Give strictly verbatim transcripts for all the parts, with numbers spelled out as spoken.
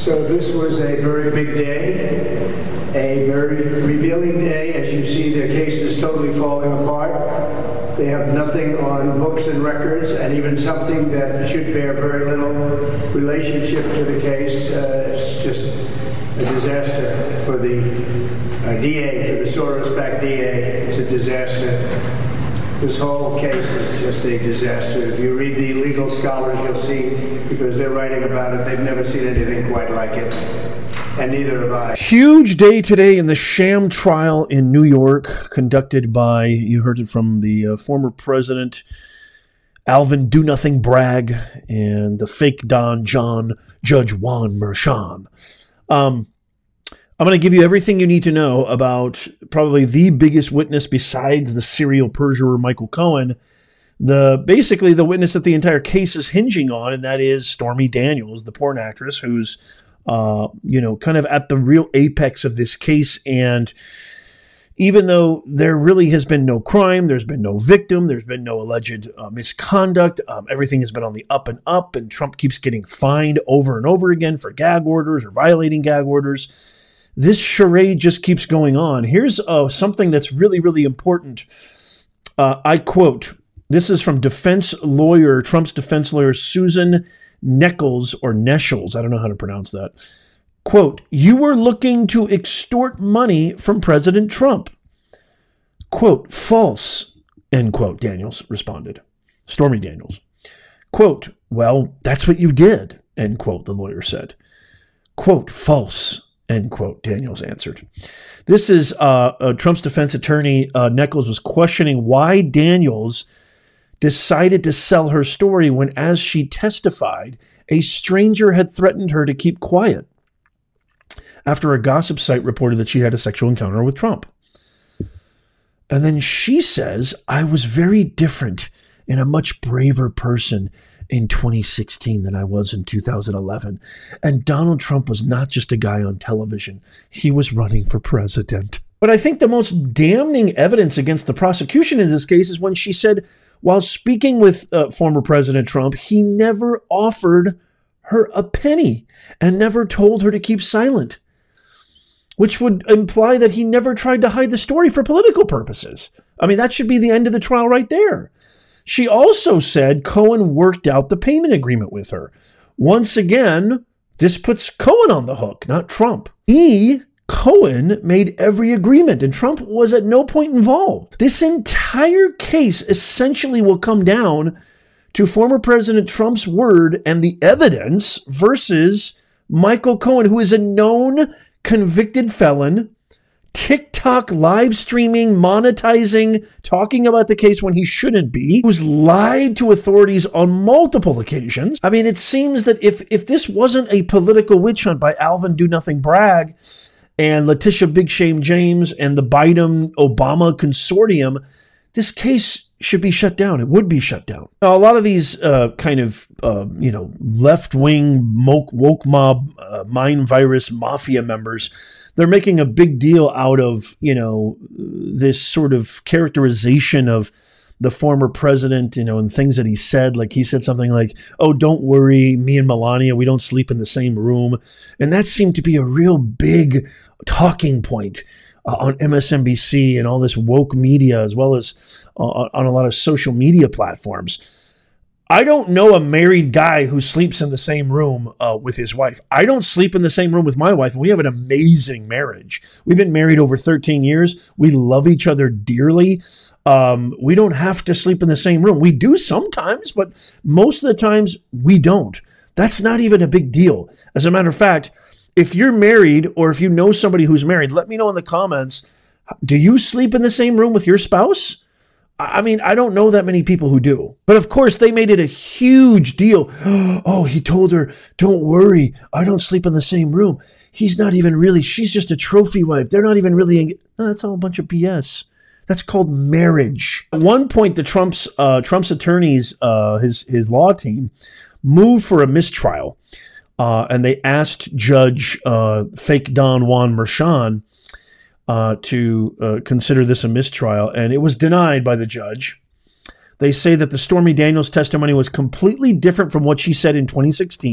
So this was a very big day, a very revealing day. As you see, their case is totally falling apart. They have nothing on books and records, and even something that should bear very little relationship to the case. Uh, it's just a disaster for the uh, D A, for the Soros-backed D A. It's a disaster. This whole case is just a disaster. If you read the legal scholars, you'll see, because they're writing about it, they've never seen anything quite like it. And neither have I. Huge day today in the sham trial in New York, conducted by, you heard it from the uh, former president, Alvin Do-Nothing Bragg, and the fake Don John, Judge Juan Merchan. Um, I'm going to give you everything you need to know about probably the biggest witness besides the serial perjurer Michael Cohen, the basically the witness that the entire case is hinging on, and that is Stormy Daniels, the porn actress who's uh, you know, kind of at the real apex of this case. And even though there really has been no crime, there's been no victim, there's been no alleged uh, misconduct, um, everything has been on the up and up, and Trump keeps getting fined over and over again for gag orders or violating gag orders. This charade just keeps going on. Here's uh, something that's really, really important. Uh, I quote, this is from defense lawyer, Trump's defense lawyer, Susan Neckles, or Neschels, I don't know how to pronounce that. Quote, you were looking to extort money from President Trump. Quote, false, end quote, Daniels responded. Stormy Daniels. Quote, well, that's what you did, end quote, the lawyer said. Quote, false, end quote, Daniels answered. This is uh, uh, Trump's defense attorney, uh, Neckles, was questioning why Daniels decided to sell her story when, as she testified, a stranger had threatened her to keep quiet after a gossip site reported that she had a sexual encounter with Trump. And then she says, I was very different and a much braver person in twenty sixteen than I was in two thousand eleven. And Donald Trump was not just a guy on television. He was running for president. But I think the most damning evidence against the prosecution in this case is when she said, while speaking with uh, former President Trump, he never offered her a penny and never told her to keep silent, which would imply that he never tried to hide the story for political purposes. I mean, that should be the end of the trial right there. She also said Cohen worked out the payment agreement with her. Once again, this puts Cohen on the hook, not Trump. He, Cohen, made every agreement, and Trump was at no point involved. This entire case essentially will come down to former President Trump's word and the evidence versus Michael Cohen, who is a known convicted felon, TikTok live streaming, monetizing, talking about the case when he shouldn't be, who's lied to authorities on multiple occasions. I mean, it seems that if, if this wasn't a political witch hunt by Alvin Do-Nothing Bragg and Letitia Big Shame James and the Biden-Obama consortium, this case should be shut down. It would be shut down. Now, a lot of these uh, kind of, uh, you know, left-wing woke, woke mob, uh, mind virus mafia members, they're making a big deal out of, you know, this sort of characterization of the former president, you know, and things that he said. Like he said something like, oh, don't worry, me and Melania, we don't sleep in the same room. And that seemed to be a real big talking point uh, on M S N B C and all this woke media, as well as uh, on a lot of social media platforms. I don't know a married guy who sleeps in the same room uh, with his wife. I don't sleep in the same room with my wife, and we have an amazing marriage. We've been married over thirteen years. We love each other dearly. Um, we don't have to sleep in the same room. We do sometimes, but most of the times we don't. That's not even a big deal. As a matter of fact, if you're married or if you know somebody who's married, let me know in the comments, do you sleep in the same room with your spouse? I mean, I don't know that many people who do. But of course, they made it a huge deal. Oh, he told her, don't worry, I don't sleep in the same room. He's not even really, she's just a trophy wife. They're not even really, en-. No, that's all a bunch of B S. That's called marriage. At one point, the Trump's uh, Trump's attorneys, uh, his his law team, moved for a mistrial, uh, and they asked Judge uh, Fake Don Juan Merchan uh, to uh, consider this a mistrial, and it was denied by the judge. They say that the Stormy Daniels testimony was completely different from what she said in twenty sixteen,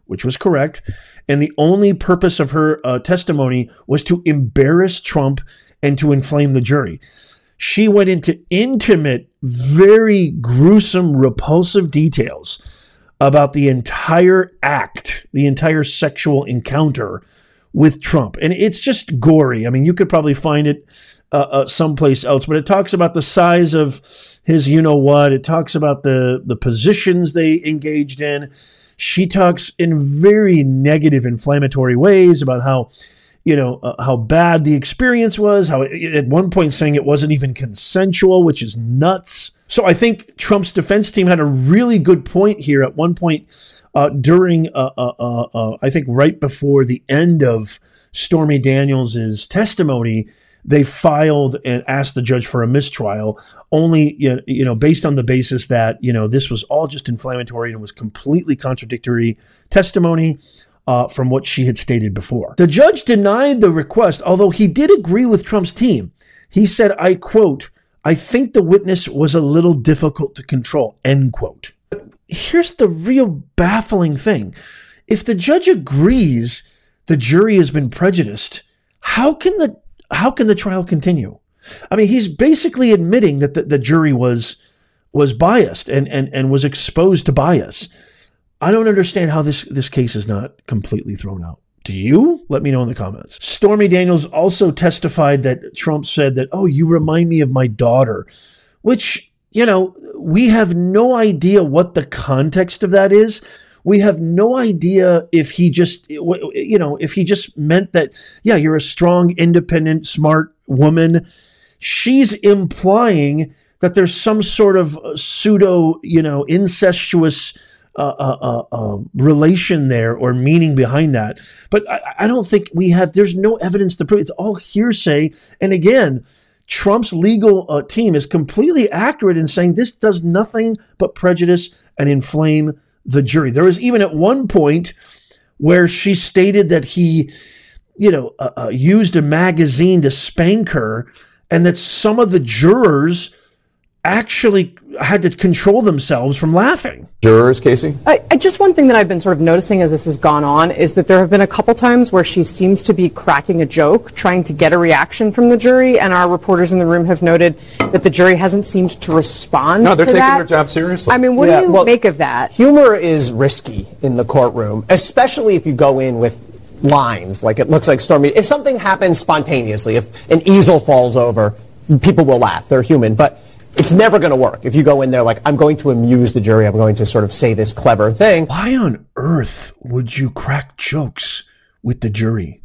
which was correct. And the only purpose of her uh, testimony was to embarrass Trump and to inflame the jury. She went into intimate, very gruesome, repulsive details about the entire act, the entire sexual encounter with Trump. And it's just gory. I mean, you could probably find it uh, uh, someplace else, but it talks about the size of his you-know-what. It talks about the, the positions they engaged in. She talks in very negative, inflammatory ways about how, you know, uh, how bad the experience was, how it, at one point saying it wasn't even consensual, which is nuts. So I think Trump's defense team had a really good point here at one point uh, during, uh, uh, uh, uh, I think right before the end of Stormy Daniels' testimony. They filed and asked the judge for a mistrial, only, you know, based on the basis that, you know, this was all just inflammatory and was completely contradictory testimony uh, from what she had stated before. The judge denied the request, although he did agree with Trump's team. He said, I quote, "I think the witness was a little difficult to control," end quote. But here's the real baffling thing. If the judge agrees the jury has been prejudiced, how can the How can the trial continue? I mean, he's basically admitting that the, the jury was was biased and, and, and was exposed to bias. I don't understand how this, this case is not completely thrown out. Do you? Let me know in the comments. Stormy Daniels also testified that Trump said that, "Oh, you remind me of my daughter," which, you know, we have no idea what the context of that is. We have no idea if he just, you know, if he just meant that, yeah, you're a strong, independent, smart woman. She's implying that there's some sort of pseudo, you know, incestuous uh, uh, uh, uh, relation there or meaning behind that. But I, I don't think we have, there's no evidence to prove. It's all hearsay. And again, Trump's legal uh, team is completely accurate in saying this does nothing but prejudice and inflame the jury. There was even at one point where she stated that he, you know, uh, uh, used a magazine to spank her, and that some of the jurors actually had to control themselves from laughing. Jurors, Casey? I, I, just one thing that I've been sort of noticing as this has gone on is that there have been a couple times where she seems to be cracking a joke, trying to get a reaction from the jury, and our reporters in the room have noted that the jury hasn't seemed to respond No, they're to taking that. their job seriously. I mean, what Yeah, do you well, make of that? Humor is risky in the courtroom, especially if you go in with lines, like it looks like Stormy. If something happens spontaneously, if an easel falls over, people will laugh. They're human. But it's never going to work if you go in there like, I'm going to amuse the jury. I'm going to sort of say this clever thing. Why on earth would you crack jokes with the jury?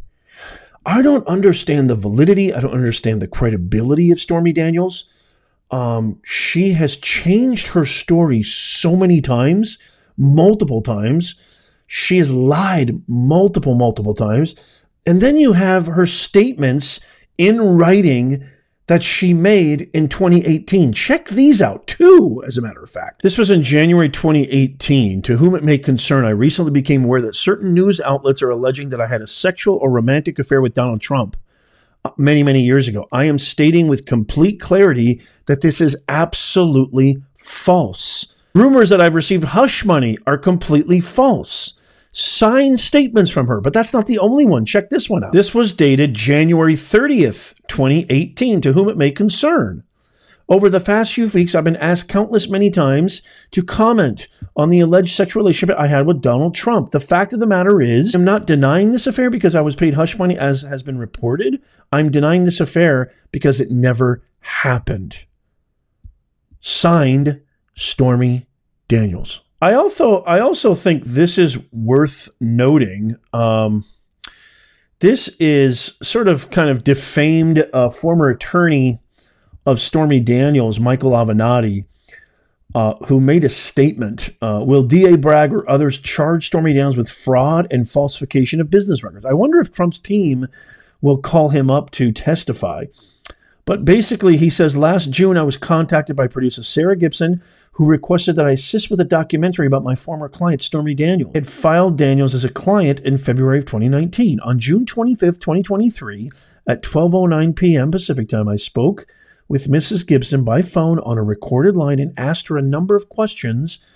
I don't understand the validity. I don't understand the credibility of Stormy Daniels. Um, she has changed her story so many times, multiple times. She has lied multiple, multiple times. And then you have her statements in writing that she made in twenty eighteen. Check these out, too, as a matter of fact. This was in January twenty eighteen. To whom it may concern, I recently became aware that certain news outlets are alleging that I had a sexual or romantic affair with Donald Trump many, many years ago. I am stating with complete clarity that this is absolutely false. Rumors that I've received hush money are completely false. Signed statements from her, but that's not the only one. Check this one out. This was dated January thirtieth, twenty eighteen, to whom it may concern. Over the past few weeks, I've been asked countless many times to comment on the alleged sexual relationship I had with Donald Trump. The fact of the matter is, I'm not denying this affair because I was paid hush money, as has been reported. I'm denying this affair because it never happened. Signed, Stormy Daniels. I also I also think this is worth noting. Um, this is sort of kind of defamed uh, former attorney of Stormy Daniels, Michael Avenatti, uh, who made a statement. Uh, will D A Bragg or others charge Stormy Daniels with fraud and falsification of business records? I wonder if Trump's team will call him up to testify. But basically, he says, last June, I was contacted by producer Sarah Gibson, who requested that I assist with a documentary about my former client, Stormy Daniels. I had filed Daniels as a client in February of twenty nineteen. On June twenty-fifth, twenty twenty-three, at twelve oh nine p.m. Pacific time, I spoke with Missus Gibson by phone on a recorded line and asked her a number of questions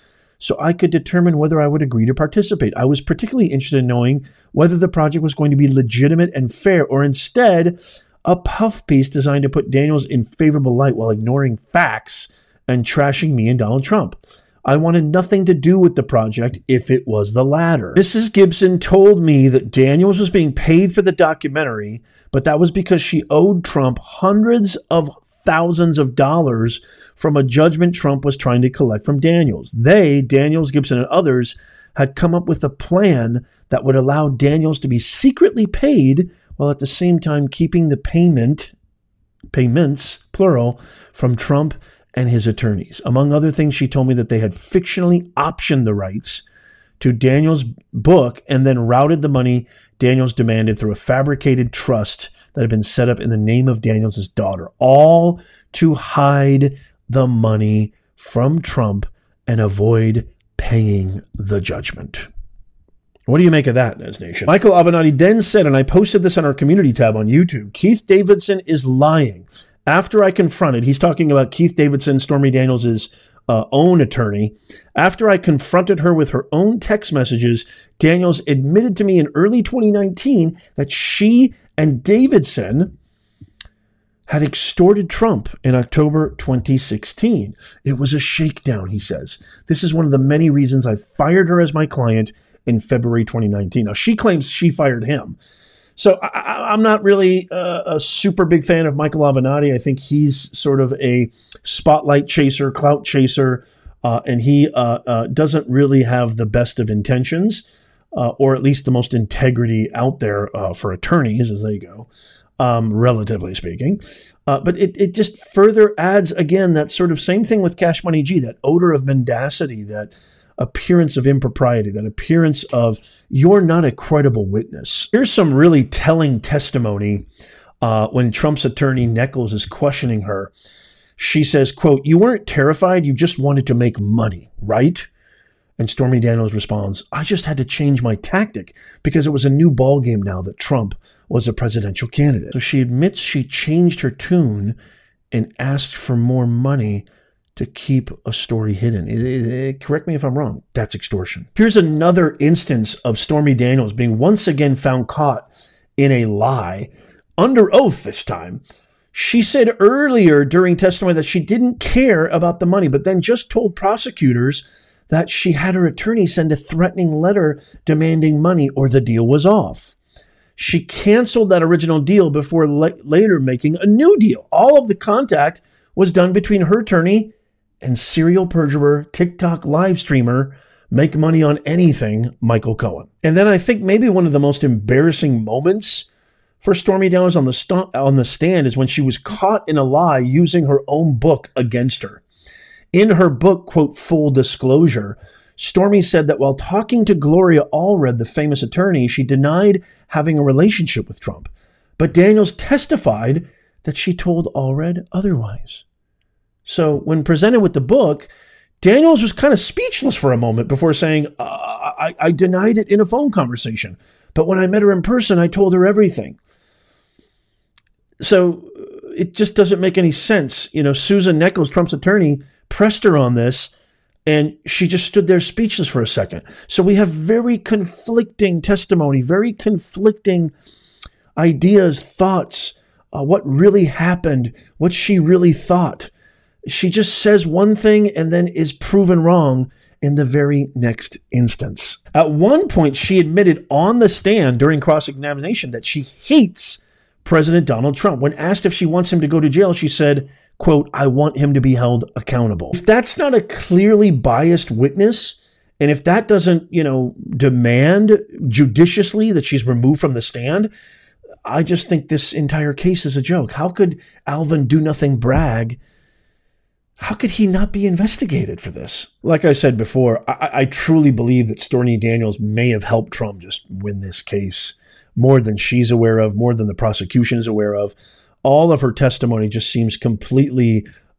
so I could determine whether I would agree to participate. I was particularly interested in knowing whether the project was going to be legitimate and fair, or instead a puff piece designed to put Daniels in favorable light while ignoring facts and trashing me and Donald Trump. I wanted nothing to do with the project if it was the latter. Missus Gibson told me that Daniels was being paid for the documentary, but that was because she owed Trump hundreds of thousands of dollars from a judgment Trump was trying to collect from Daniels. They, Daniels, Gibson, and others, had come up with a plan that would allow Daniels to be secretly paid while at the same time keeping the payment, payments, plural, from Trump and his attorneys. Among other things, she told me that they had fictionally optioned the rights to Daniels' book and then routed the money Daniels demanded through a fabricated trust that had been set up in the name of Daniels' daughter, all to hide the money from Trump and avoid paying the judgment. What do you make of that, Nez Nation? Michael Avenatti then said, and I posted this on our community tab on YouTube, Keith Davidson is lying. After I confronted, he's talking about Keith Davidson, Stormy Daniels' uh, own attorney. After I confronted her with her own text messages, Daniels admitted to me in early twenty nineteen that she and Davidson had extorted Trump in October twenty sixteen. It was a shakedown, he says. This is one of the many reasons I fired her as my client in February twenty nineteen. Now, she claims she fired him. So I, I'm not really a, a super big fan of Michael Avenatti. I think he's sort of a spotlight chaser, clout chaser, uh, and he uh, uh, doesn't really have the best of intentions, uh, or at least the most integrity out there uh, for attorneys as they go, um, relatively speaking. Uh, but it, it just further adds, again, that sort of same thing with Cash Money G, that odor of mendacity, that appearance of impropriety, that appearance of you're not a credible witness. Here's some really telling testimony uh, when Trump's attorney Nichols is questioning her. She says, quote, "You weren't terrified, you just wanted to make money, right?" And Stormy Daniels responds, "I just had to change my tactic because it was a new ballgame now that Trump was a presidential candidate." So she admits she changed her tune and asked for more money to keep a story hidden. It, it, it, correct me if I'm wrong. That's extortion. Here's another instance of Stormy Daniels being once again found caught in a lie, under oath this time. She said earlier during testimony that she didn't care about the money, but then just told prosecutors that she had her attorney send a threatening letter demanding money or the deal was off. She canceled that original deal before la- later making a new deal. All of the contact was done between her attorney and serial perjurer, TikTok live streamer, make money on anything, Michael Cohen. And then I think maybe one of the most embarrassing moments for Stormy Daniels on the st- on the stand is when she was caught in a lie using her own book against her. In her book, quote, Full Disclosure, Stormy said that while talking to Gloria Allred, the famous attorney, she denied having a relationship with Trump. But Daniels testified that she told Allred otherwise. So when presented with the book, Daniels was kind of speechless for a moment before saying, uh, I, I denied it in a phone conversation. But when I met her in person, I told her everything. So it just doesn't make any sense. You know, Susan Nichols, Trump's attorney, pressed her on this, and she just stood there speechless for a second. So we have very conflicting testimony, very conflicting ideas, thoughts, uh, what really happened, what she really thought. She just says one thing and then is proven wrong in the very next instance. At one point, she admitted on the stand during cross-examination that she hates President Donald Trump. When asked if she wants him to go to jail, she said, quote, I want him to be held accountable. If that's not a clearly biased witness, and if that doesn't, you know, demand judiciously that she's removed from the stand, I just think this entire case is a joke. How could Alvin Do Nothing Bragg, how could he not be investigated for this? Like I said before, I, I truly believe that Stormy Daniels may have helped Trump just win this case more than she's aware of, more than the prosecution is aware of. All of her testimony just seems completely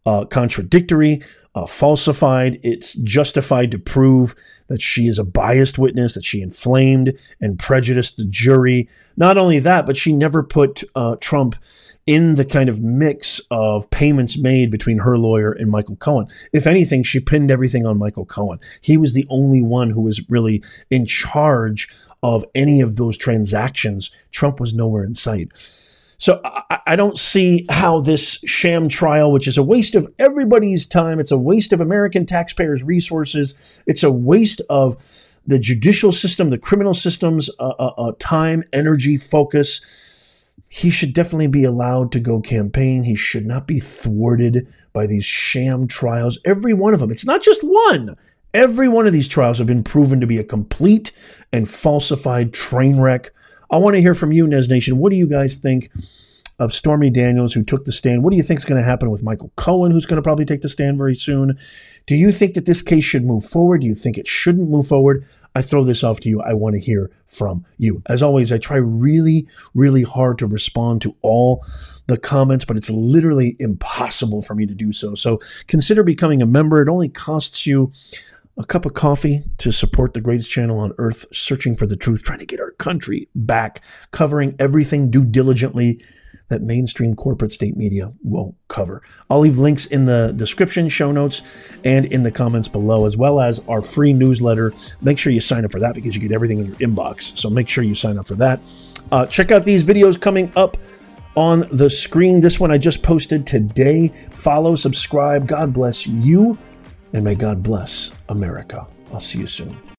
uh, contradictory, uh, falsified. It's justified to prove that she is a biased witness, that she inflamed and prejudiced the jury. Not only that, but she never put uh, Trump in the kind of mix of payments made between her lawyer and Michael Cohen. If anything, she pinned everything on Michael Cohen. He was the only one who was really in charge of any of those transactions. Trump was nowhere in sight. So I, I don't see how this sham trial, which is a waste of everybody's time, it's a waste of American taxpayers' resources, it's a waste of the judicial system, the criminal system's uh, uh, uh, time, energy, focus. He should definitely be allowed to go campaign. He should not be thwarted by these sham trials. Every one of them. It's not just one. Every one of these trials have been proven to be a complete and falsified train wreck. I want to hear from you, Nez Nation. What do you guys think of Stormy Daniels, who took the stand? What do you think is going to happen with Michael Cohen, who's going to probably take the stand very soon? Do you think that this case should move forward? Do you think it shouldn't move forward? I throw this off to you. I want to hear from you. As always, I try really, really hard to respond to all the comments, but it's literally impossible for me to do so. So consider becoming a member. It only costs you a cup of coffee to support the greatest channel on earth, searching for the truth, trying to get our country back, covering everything due diligently that mainstream corporate state media won't cover. I'll leave links in the description, show notes, and in the comments below, as well as our free newsletter. Make sure you sign up for that because you get everything in your inbox. So make sure you sign up for that. Uh, check out these videos coming up on the screen. This one I just posted today. Follow, subscribe. God bless you, and may God bless America. I'll see you soon.